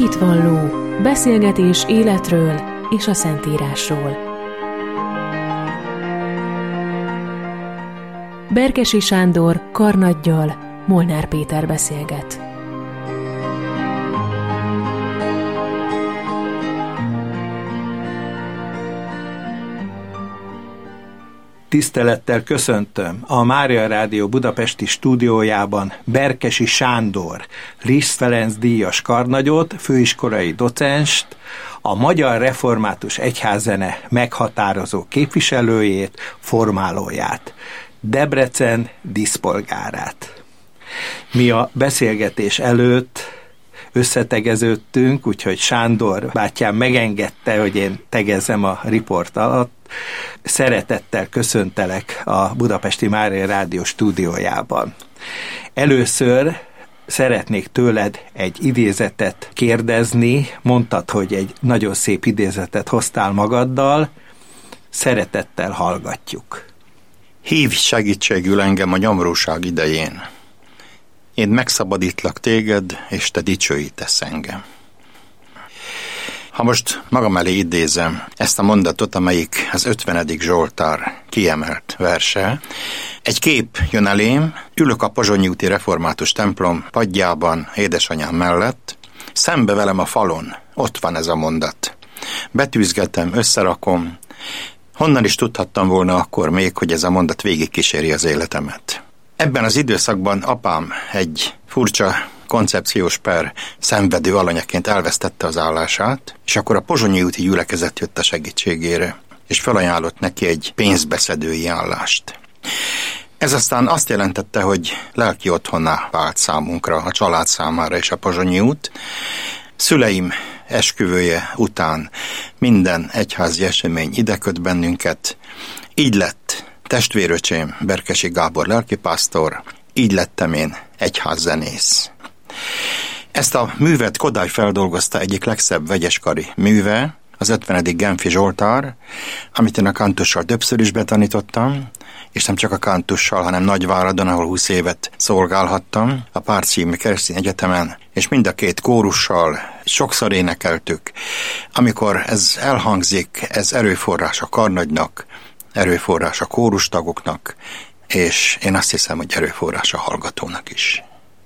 Hitvalló, beszélgetés életről és a Szentírásról. Berkesi Sándor karnaggyal Molnár Péter beszélget. Tisztelettel köszöntöm a Mária Rádió budapesti stúdiójában Berkesi Sándor, Liszt Ferenc díjas karnagyot, főiskolai docenst, a Magyar Református Egyházzene meghatározó képviselőjét, formálóját, Debrecen díszpolgárát. Mi a beszélgetés előtt összetegeződtünk, úgyhogy Sándor bátyám megengedte, hogy én tegezzem a riport alatt. Szeretettel köszöntelek a Budapesti Mária Rádió stúdiójában. Először szeretnék tőled egy idézetet kérdezni. Mondtad, hogy egy nagyon szép idézetet hoztál magaddal. Szeretettel hallgatjuk. Hívj segítségül engem a nyomorúság idején. Én megszabadítlak téged, és te dicsőítesz engem. Ha most magam elé idézem ezt a mondatot, amelyik az 50. Zsoltár kiemelt verse, egy kép jön elém, ülök a Pozsonyi úti református templom padjában édesanyám mellett, szembe velem a falon, ott van ez a mondat. Betűzgetem, összerakom, honnan is tudhattam volna akkor még, hogy ez a mondat végigkíséri az életemet. Ebben az időszakban apám egy furcsa koncepciós per szenvedő alanyaként elvesztette az állását, és akkor a Pozsonyi úti gyülekezet jött a segítségére, és felajánlott neki egy pénzbeszedői állást. Ez aztán azt jelentette, hogy lelki otthonná vált számunkra, a család számára és a Pozsonyi út. Szüleim esküvője után minden egyházi esemény ideköt bennünket, így lett testvéröcsém Berkesi Gábor lelkipásztor, így lettem én egyházzenész. Ezt a művet Kodály feldolgozta egyik legszebb vegyeskari műve, az 50. Genfi Zsoltár, amit én a kántussal többször is betanítottam, és nem csak a kántussal, hanem Nagyváradon, ahol 20 évet szolgálhattam, a Pár című keresztény egyetemen, és mind a két kórussal sokszor énekeltük. Amikor ez elhangzik, ez erőforrás a karnagynak, erőforrás a kórustagoknak, és én azt hiszem, hogy erőforrás a hallgatónak is.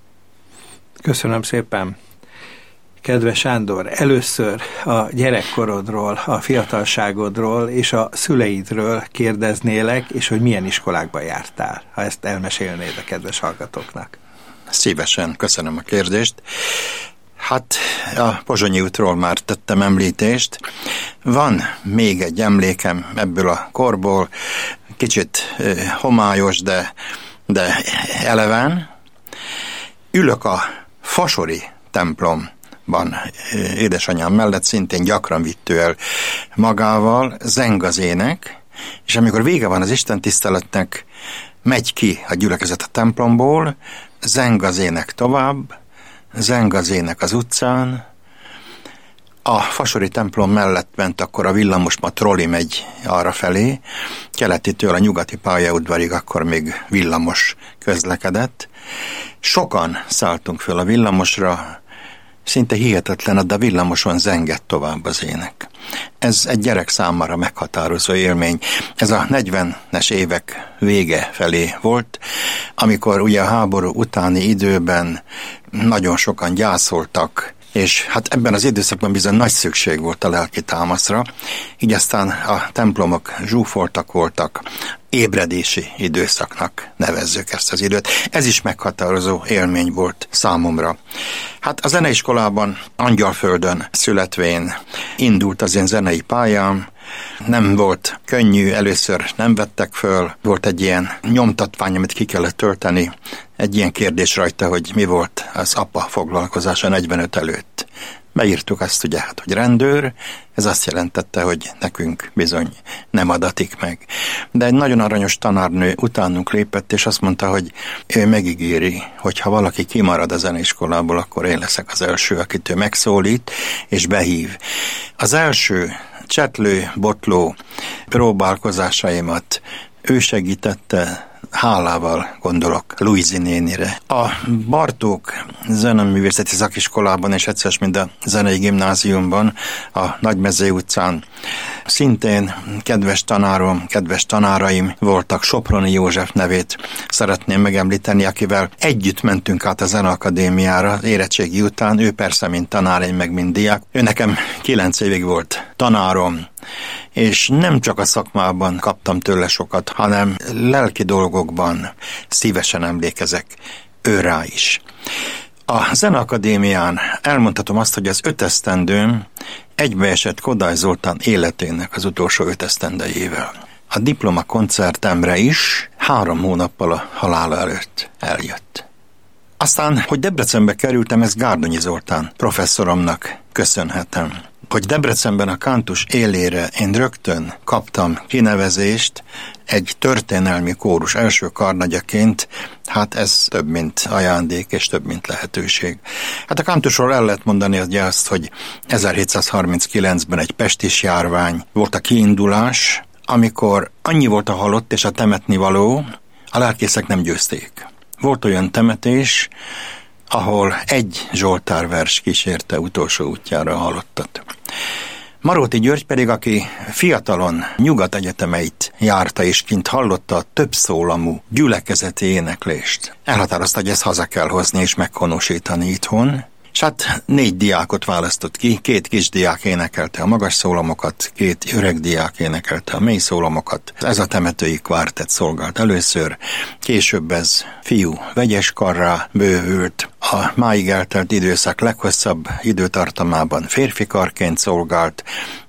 Köszönöm szépen. Kedves Sándor, először a gyerekkorodról, a fiatalságodról és a szüleidről kérdeznélek, és hogy milyen iskolákba jártál, ha ezt elmesélnéd a kedves hallgatóknak. Szívesen, köszönöm a kérdést. Hát a Pozsonyi útról már tettem említést. Van még egy emlékem ebből a korból, kicsit homályos, de eleven. Ülök a Fasori templomban édesanyám mellett, szintén gyakran vitt ő el magával, zeng az ének, és amikor vége van az istentiszteletnek, megy ki a gyülekezet a templomból, zeng az ének tovább, zeng az ének az utcán. A Fasori templom mellett ment akkor a villamos, ma troli megy arra felé, keletitől a nyugati pályaudvarig akkor még villamos közlekedett. Sokan szálltunk föl a villamosra, szinte hihetetlen, de a villamoson zengett tovább az ének. Ez egy gyerek számára meghatározó élmény. Ez a 40-es évek vége felé volt, amikor ugye a háború utáni időben nagyon sokan gyászoltak, és hát ebben az időszakban bizony nagy szükség volt a lelki támaszra, így aztán a templomok zsúfoltak voltak, ébredési időszaknak nevezzük ezt az időt. Ez is meghatározó élmény volt számomra. Hát a zeneiskolában Angyalföldön születvén indult az én zenei pályám, nem volt könnyű, először nem vettek föl, volt egy ilyen nyomtatvány, amit ki kellett tölteni, egy ilyen kérdés rajta, hogy mi volt az apa foglalkozása 45 előtt. Beírtuk azt ugye, hát, hogy rendőr, ez azt jelentette, hogy nekünk bizony nem adatik meg. De egy nagyon aranyos tanárnő utánunk lépett, és azt mondta, hogy ő megígéri, hogy ha valaki kimarad a zeneiskolából, akkor én leszek az első, akit ő megszólít, és behív. Az első csetlő, botló próbálkozásaimat ő segítette, hálával gondolok Luizi nénire. A Bartók Zeneművészeti Szakiskolában és egyszer mind a Zenei Gimnáziumban, a Nagymezei utcán szintén kedves tanárom, kedves tanáraim voltak. Soproni József nevét szeretném megemlíteni, akivel együtt mentünk át a Zeneakadémiára érettségi után, ő persze mint tanár, én meg mint diák. Ő nekem 9 évig volt tanárom, és nem csak a szakmában kaptam tőle sokat, hanem lelki dolgokban szívesen emlékezek őrá is. A Zeneakadémián elmondhatom azt, hogy az 5 esztendőm egybeesett Kodály Zoltán életének az utolsó 5 esztendejével. A diploma koncertemre is 3 hónappal a halála előtt eljött. Aztán, hogy Debrecenbe kerültem, ezt Gárdonyi Zoltán professzoromnak köszönhetem. Hogy Debrecenben a kántus élére én rögtön kaptam kinevezést egy történelmi kórus első karnagyaként, hát ez több, mint ajándék és több, mint lehetőség. Hát a kántusról el lehet mondani azt, hogy 1739-ben egy pestis járvány volt a kiindulás, amikor annyi volt a halott és a temetnivaló, a lelkészek nem győzték. Volt olyan temetés, ahol egy zsoltárvers kísérte utolsó útjára a halottat. Maróti György pedig, aki fiatalon nyugat egyetemeit járta és kint hallotta a több szólamú gyülekezeti éneklést, elhatározta, hogy ezt haza kell hozni és meghonosítani itthon, és hát 4 diákot választott ki, 2 kisdiák énekelte a magas szólamokat, 2 öreg diák énekelte a mély szólamokat. Ez a temetői kvártett szolgált először, később ez fiú vegyes karrá bővült, a máig eltelt időszak leghosszabb időtartamában férfi karként szolgált,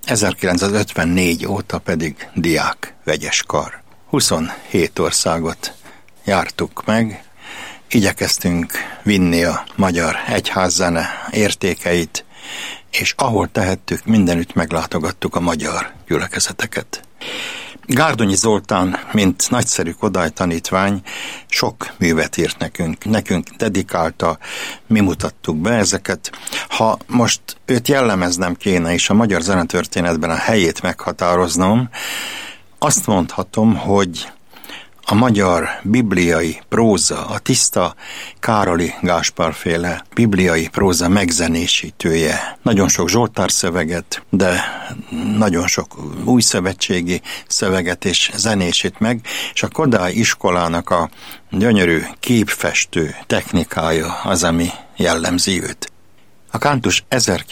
1954 óta pedig diák vegyes kar. 27 országot jártuk meg, igyekeztünk vinni a magyar egyházzene értékeit, és ahol tehettük, mindenütt meglátogattuk a magyar gyülekezeteket. Gárdonyi Zoltán, mint nagyszerű Kodály tanítvány, sok művet írt nekünk dedikálta, mi mutattuk be ezeket. Ha most őt jellemeznem kéne, és a magyar zenetörténetben a helyét meghatároznom, azt mondhatom, hogy a magyar bibliai próza, a tiszta Károli Gáspár-féle bibliai próza megzenésítője. Nagyon sok zsoltárszöveget, de nagyon sok új szövetségi szöveget és zenésít meg, és a Kodály iskolának a gyönyörű képfestő technikája az, ami jellemzi őt. A kántus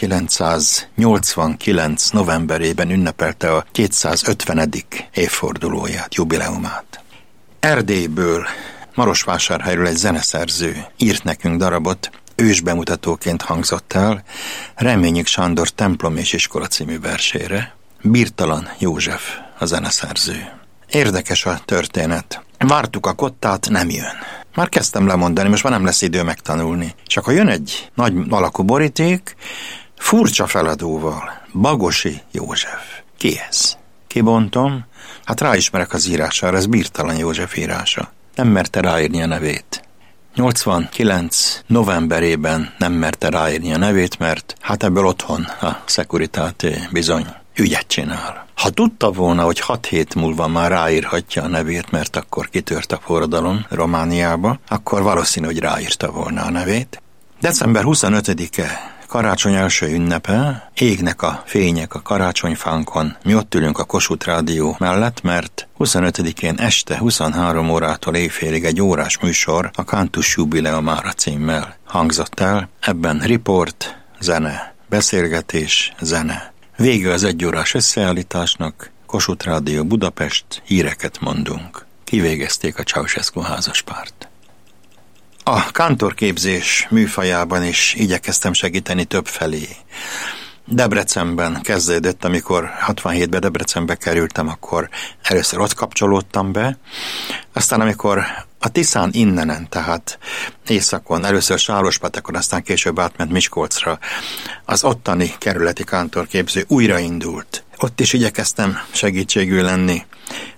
1989. novemberében ünnepelte a 250. évfordulóját, jubileumát. Erdélyből, Marosvásárhelyről egy zeneszerző írt nekünk darabot, ősbemutatóként hangzott el Reményik Sándor Templom és iskola című versére. Birtalan József a zeneszerző. Érdekes a történet. Vártuk a kottát, nem jön. Már kezdtem lemondani, most már nem lesz idő megtanulni. És akkor jön egy nagy alakú boríték, furcsa feladóval. Bagosi József. Ki ez? Kibontom, hát ráismerek az írására, ez Birtalan József írása. Nem merte ráírni a nevét. 89. novemberében nem merte ráírni a nevét, mert hát ebből otthon a Securitate bizony ügyet csinál. Ha tudta volna, hogy 6 hét múlva már ráírhatja a nevét, mert akkor kitört a forradalom Romániába, akkor valószínű, hogy ráírta volna a nevét. December 25-e, karácsony első ünnepe, égnek a fények a karácsonyfánkon, mi ott ülünk a Kossuth Rádió mellett, mert 25-én este 23 órától éjfélig egy órás műsor a Kántus jubileumára címmel hangzott el, ebben riport, zene, beszélgetés, zene. Vége az 1 órás összeállításnak, Kossuth Rádió Budapest, híreket mondunk. Kivégezték a Ceausescu házaspárt. A kántorképzés műfajában is igyekeztem segíteni többfelé. Debrecenben kezdődött, amikor 67-ben Debrecenbe kerültem, akkor először ott kapcsolódtam be, aztán amikor a Tiszán innenen, tehát északon, először Sárospatakon, aztán később átment Miskolcra, az ottani kerületi kántorképző újraindult. Ott is igyekeztem segítségül lenni.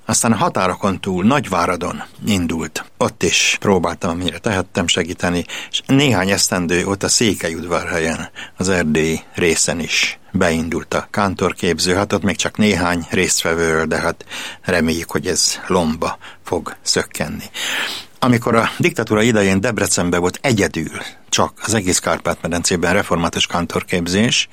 Aztán a határokon túl Nagyváradon indult. Ott is próbáltam, amire tehettem segíteni, és néhány esztendő ott a Székelyudvarhelyen, az erdélyi részen is beindult a kántorképző. Hát ott még csak néhány résztvevőről, de hát reméljük, hogy ez lomba fog szökkenni. Amikor a diktatúra idején Debrecenben volt egyedül csak az egész Kárpát-medencében református kántorképzés,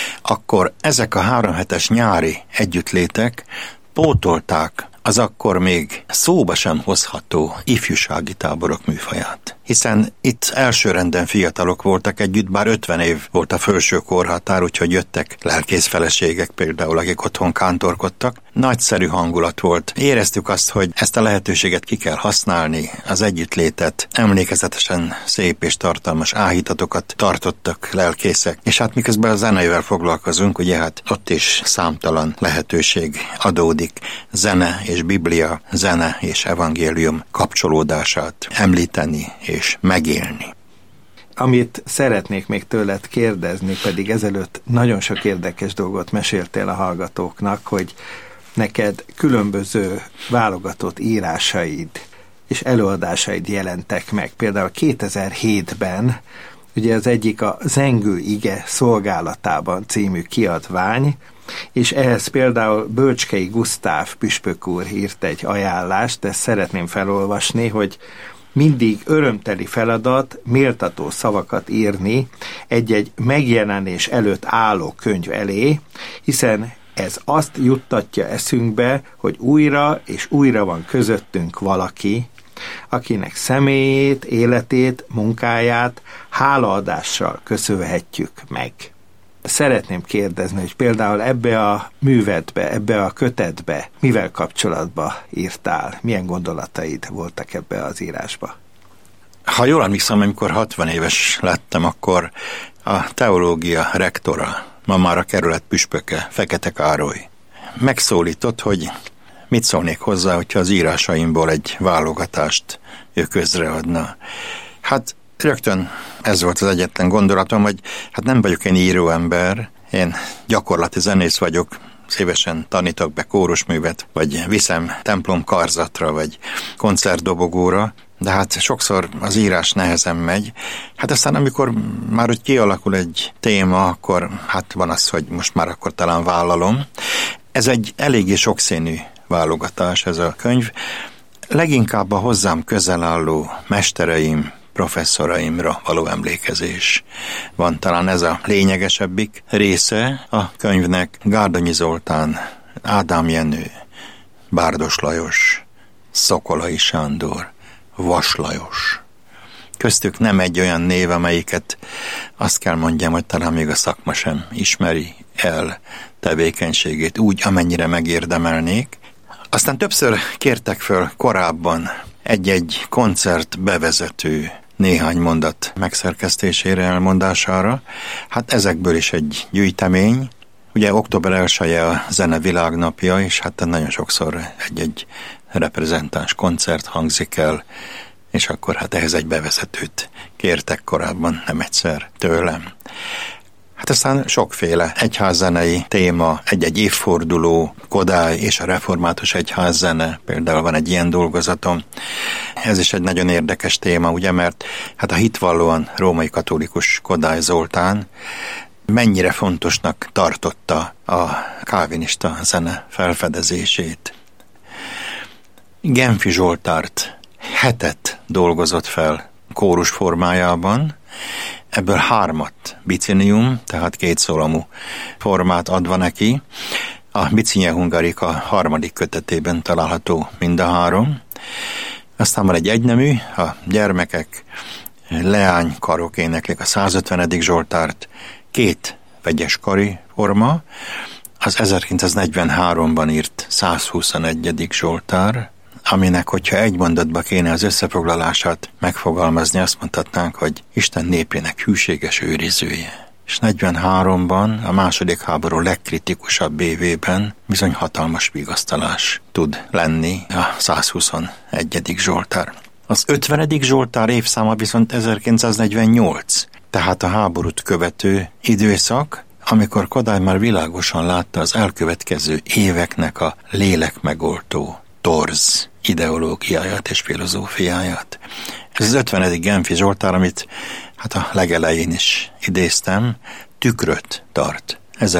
akkor ezek a 3 hetes nyári együttlétek pótolták az akkor még szóba sem hozható ifjúsági táborok műfaját. Hiszen itt elsőrenden fiatalok voltak együtt, bár 50 év volt a felső korhatár, úgyhogy jöttek lelkész feleségek például, akik otthon kántorkodtak. Nagyszerű hangulat volt. Éreztük azt, hogy ezt a lehetőséget ki kell használni, az együttlétet, emlékezetesen szép és tartalmas áhítatokat tartottak lelkészek. És hát miközben a zenével foglalkozunk, ugye hát ott is számtalan lehetőség adódik. Zene és Biblia, zene és evangélium kapcsolódását említeni és megélni. Amit szeretnék még tőled kérdezni, pedig ezelőtt nagyon sok érdekes dolgot meséltél a hallgatóknak, hogy neked különböző válogatott írásaid és előadásaid jelentek meg. Például 2007-ben, ugye az egyik a Zengő ige szolgálatában című kiadvány, és ehhez például Bölcskei Gusztáv püspök úr írt egy ajánlást, de szeretném felolvasni, hogy mindig örömteli feladat méltató szavakat írni egy-egy megjelenés előtt álló könyv elé, hiszen ez azt juttatja eszünkbe, hogy újra és újra van közöttünk valaki, akinek személyét, életét, munkáját hálaadással köszönhetjük meg. Szeretném kérdezni, hogy például ebbe a művedbe, ebbe a kötetbe mivel kapcsolatban írtál? Milyen gondolataid voltak ebbe az írásba? Ha jól emlékszem, amikor 60 éves lettem, akkor a teológia rektora, ma már a kerület püspöke, Fekete Károly, megszólított, hogy mit szólnék hozzá, hogyha az írásaimból egy válogatást ő közreadna. Hát rögtön ez volt az egyetlen gondolatom, hogy hát nem vagyok én íróember, én gyakorlati zenész vagyok, szívesen tanítok be kórusművet, vagy viszem templom karzatra, vagy koncertdobogóra, de hát sokszor az írás nehezen megy. Hát aztán amikor már úgy kialakul egy téma, akkor hát van az, hogy most már akkor talán vállalom. Ez egy eléggé sokszínű válogatás ez a könyv. Leginkább a hozzám közel álló mestereim, professzoraimra való emlékezés van, talán ez a lényegesebbik része a könyvnek. Gárdonyi Zoltán, Ádám Jenő, Bárdos Lajos, Szokolai Sándor, Vas Lajos. Köztük nem egy olyan név, amelyiket azt kell mondjam, hogy talán még a szakma sem ismeri el tevékenységét úgy, amennyire megérdemelnék. Aztán többször kértek föl korábban egy-egy koncert bevezető néhány mondat megszerkesztésére, elmondására. Hát ezekből is egy gyűjtemény. Ugye október 1-e a Zene Világnapja, és hát nagyon sokszor egy-egy reprezentáns koncert hangzik el, és akkor hát ehhez egy bevezetőt kértek korábban, nem egyszer tőlem. Hát aztán sokféle egyházzenei téma, egy-egy évforduló, Kodály és a református egyházzene, például van egy ilyen dolgozatom. Ez is egy nagyon érdekes téma, ugye, mert hát a hitvallóan római katolikus Kodály Zoltán mennyire fontosnak tartotta a kálvinista zene felfedezését. Genfi Zsoltárt 7 dolgozott fel kórus formájában, ebből 3 bicinium, tehát 2 szólamú formát adva neki. A Bicinje Hungarika 3. kötetében található mind a 3. Aztán van egy egynemű, a gyermekek leány karok éneklik a 150. Zsoltárt, 2 vegyes kari forma, az 1943-ban írt 121. Zsoltár, aminek, hogyha egy mondatba kéne az összefoglalását megfogalmazni, azt mondhatnánk, hogy Isten népének hűséges őrizője. És 43-ban, a második háború legkritikusabb évében bizony hatalmas vigasztalás tud lenni a 121. Zsoltár. Az 50. Zsoltár évszáma viszont 1948, tehát a háborút követő időszak, amikor Kodály már világosan látta az elkövetkező éveknek a lélekmegoltó torz ideológiáját és filozófiáját. Ez az 50. Genfi Zsoltár, amit hát a legelején is idéztem, tükröt tart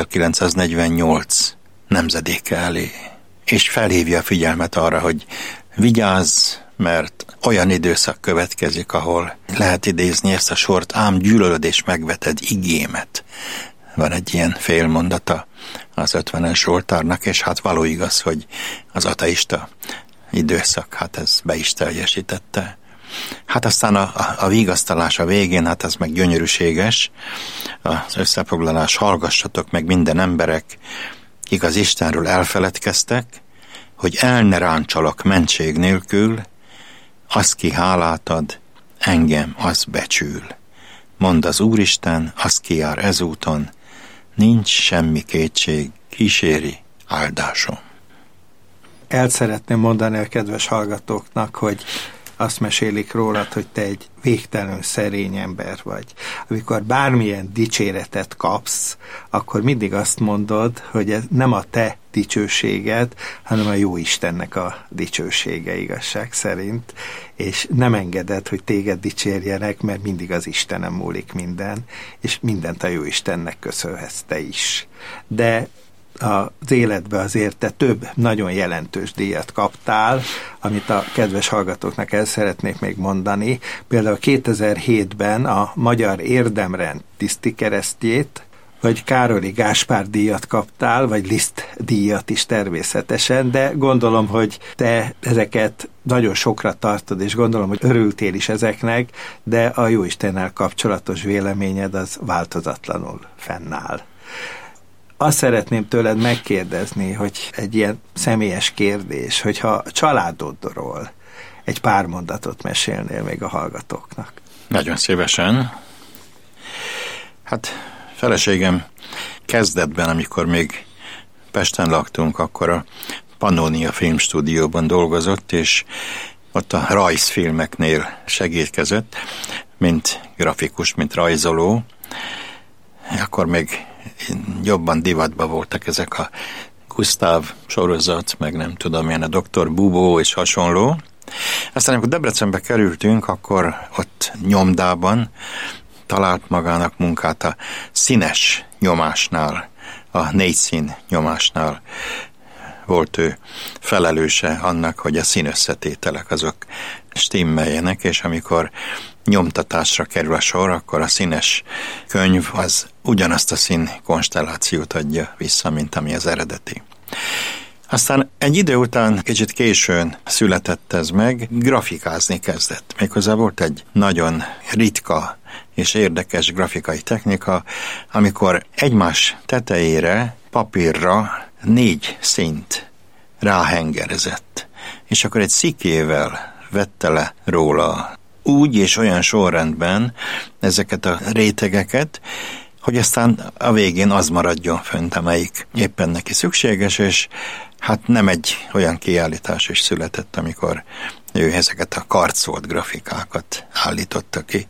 1948 nemzedéke elé, és felhívja a figyelmet arra, hogy vigyázz, mert olyan időszak következik, ahol lehet idézni ezt a sort, ám gyűlölöd és megveted igémet. Van egy ilyen félmondata az 50-es Zsoltárnak, és hát való igaz, hogy az ateista időszak, hát ez be is teljesítette. Hát aztán a vigasztalás a végén, hát ez meg gyönyörűséges, az összefoglalás: hallgassatok meg minden emberek, kik az Istenről elfeledkeztek, hogy el ne ráncsalak mentség nélkül, az ki hálát ad, engem az becsül. Mond az Úristen, az ki jár ezúton, nincs semmi kétség, kíséri áldásom. El szeretném mondani a kedves hallgatóknak, hogy azt mesélik rólad, hogy te egy végtelenül szerény ember vagy. Amikor bármilyen dicséretet kapsz, akkor mindig azt mondod, hogy ez nem a te dicsőséged, hanem a Jóistennek a dicsősége igazság szerint, és nem engeded, hogy téged dicsérjenek, mert mindig az Istenem múlik minden, és mindent a Jóistennek köszönhetsz te is. De az életbe azért te több nagyon jelentős díjat kaptál, amit a kedves hallgatóknak el szeretnék még mondani. Például 2007-ben a Magyar Érdemrend tisztikeresztjét, vagy Károli Gáspár díjat kaptál, vagy Liszt díjat is természetesen, de gondolom, hogy te ezeket nagyon sokra tartod, és gondolom, hogy örültél is ezeknek, de a Jóistennel kapcsolatos véleményed az változatlanul fennáll. Azt szeretném tőled megkérdezni, hogy egy ilyen személyes kérdés, hogyha a családodról egy pár mondatot mesélnél még a hallgatóknak. Nagyon szívesen. Hát feleségem kezdetben, amikor még Pesten laktunk, akkor a Pannonia Filmstúdióban dolgozott, és ott a rajzfilmeknél segítkezett, mint grafikus, mint rajzoló. Akkor még jobban divatban voltak ezek a Gusztáv sorozat, meg nem tudom, ilyen a Dr. Bubó és hasonló. Aztán amikor Debrecenbe kerültünk, akkor ott nyomdában talált magának munkát a színes nyomásnál, a 4 szín nyomásnál. Volt ő felelőse annak, hogy a színösszetételek azok stimmeljenek, és amikor nyomtatásra kerül a sor, akkor a színes könyv az ugyanazt a szín konstellációt adja vissza, mint ami az eredeti. Aztán egy idő után, kicsit későn született ez meg, grafikázni kezdett. Méghozzá volt egy nagyon ritka és érdekes grafikai technika, amikor egymás tetejére, papírra 4 színt ráhengerezett, és akkor egy szikével vette le róla úgy és olyan sorrendben ezeket a rétegeket, hogy aztán a végén az maradjon fönt, amelyik éppen neki szükséges, és hát nem egy olyan kiállítás is született, amikor ő ezeket a karcolt grafikákat állította ki.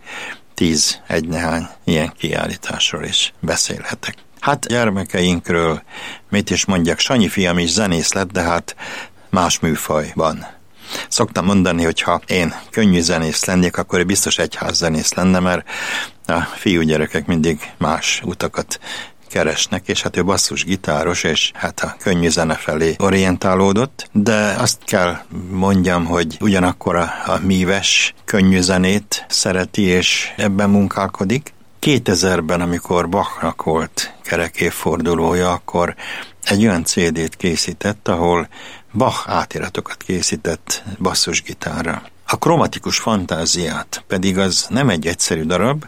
10 egynehány ilyen kiállításról is beszélhetek. Hát gyermekeinkről mit is mondjak, Sanyi fiam is zenész lett, de hát más műfajban. Szoktam mondani, hogy ha én könnyű zenész lennék, akkor ő biztos egyházzenész lenne, mert a fiúgyerekek mindig más utakat keresnek, és hát ő basszusgitáros, és hát a könnyű zene felé orientálódott, de azt kell mondjam, hogy ugyanakkor a míves könnyű zenét szereti, és ebben munkálkodik. 2000-ben, amikor Bachnak volt kerek évfordulója, akkor egy olyan CD-t készített, ahol Bach átiratokat készített basszusgitárra. A kromatikus fantáziát pedig az nem egy egyszerű darab,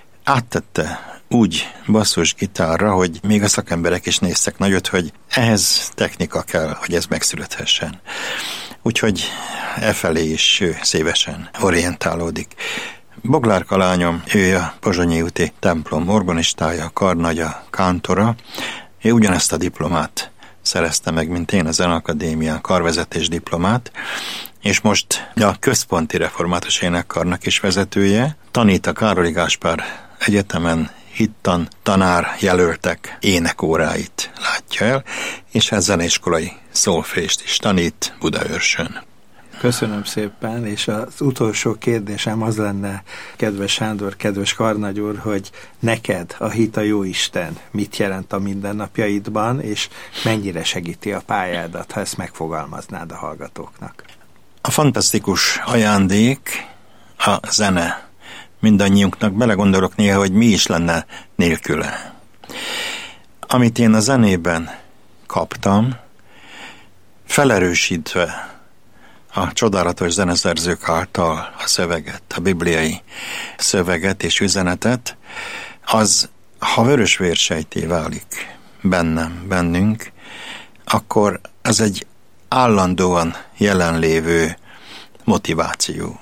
áttette úgy basszusgitárra, hogy még a szakemberek is néztek nagyot, hogy ehhez technika kell, hogy ez megszülethessen. Úgyhogy efelé is ő szívesen orientálódik. Boglárka lányom, ő a Pozsonyi úti templom organistája, karnagya, kántora. Ő ugyanezt a diplomát szerezte meg, mint én, a Zeneakadémián karvezetés diplomát, és most a Központi Református Énekkarnak is vezetője. Tanít a Károli Gáspár Egyetemen, hittan tanár jelöltek énekóráit látja el, és hát zeneiskolai szólfést is tanít Budaörsön. Köszönöm szépen, és az utolsó kérdésem az lenne, kedves Sándor, kedves Karnagy úr, hogy neked a hit a Jóisten mit jelent a mindennapjaidban, és mennyire segíti a pályádat, ha ezt megfogalmaznád a hallgatóknak? A fantasztikus ajándék a zene. Mindannyiunknak belegondolok néha, hogy mi is lenne nélküle. Amit én a zenében kaptam, felerősítve a csodálatos zeneszerzők által a szöveget, a bibliai szöveget és üzenetet, az, ha vörösvérsejté válik bennünk, akkor ez egy állandóan jelenlévő motiváció.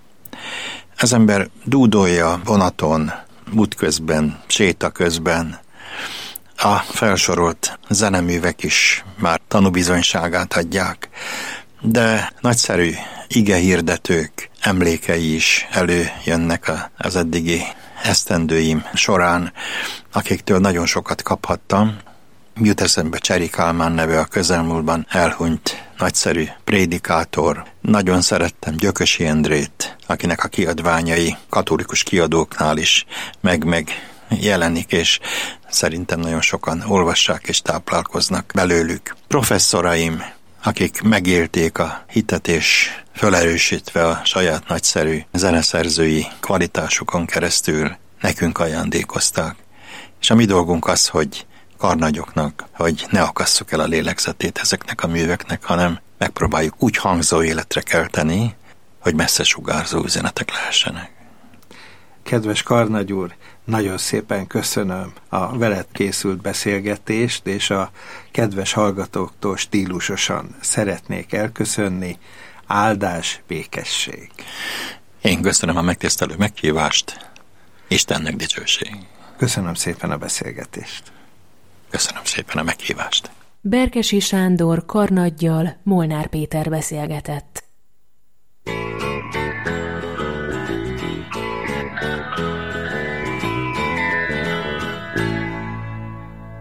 Az ember dúdolja vonaton, útközben, séta közben. A felsorolt zeneművek is már tanúbizonyságát adják, de nagyszerű igehirdetők emlékei is előjönnek az eddigi esztendőim során, akiktől nagyon sokat kaphattam. Jut eszembe Cseri Kálmán neve, a közelmúltban elhunyt nagyszerű prédikátor. Nagyon szerettem Gyökösi Endrét, akinek a kiadványai katolikus kiadóknál is meg jelenik, és szerintem nagyon sokan olvassák és táplálkoznak belőlük. Professzoraim, akik megélték a hitet, és felerősítve a saját nagyszerű zeneszerzői kvalitásukon keresztül nekünk ajándékozták. És a mi dolgunk az, hogy karnagyoknak, hogy ne akasszuk el a lélegzetét ezeknek a műveknek, hanem megpróbáljuk úgy hangzó életre kelteni, hogy messze sugárzó üzenetek lehessenek. Kedves Karnagy úr, nagyon szépen köszönöm a veled készült beszélgetést, és a kedves hallgatóktól stílusosan szeretnék elköszönni. Áldás, békesség. Én köszönöm a megtisztelő meghívást. Istennek dicsőség. Köszönöm szépen a beszélgetést. Köszönöm szépen a meghívást. Berkessy Sándor Karnaggyal Molnár Péter beszélgetett.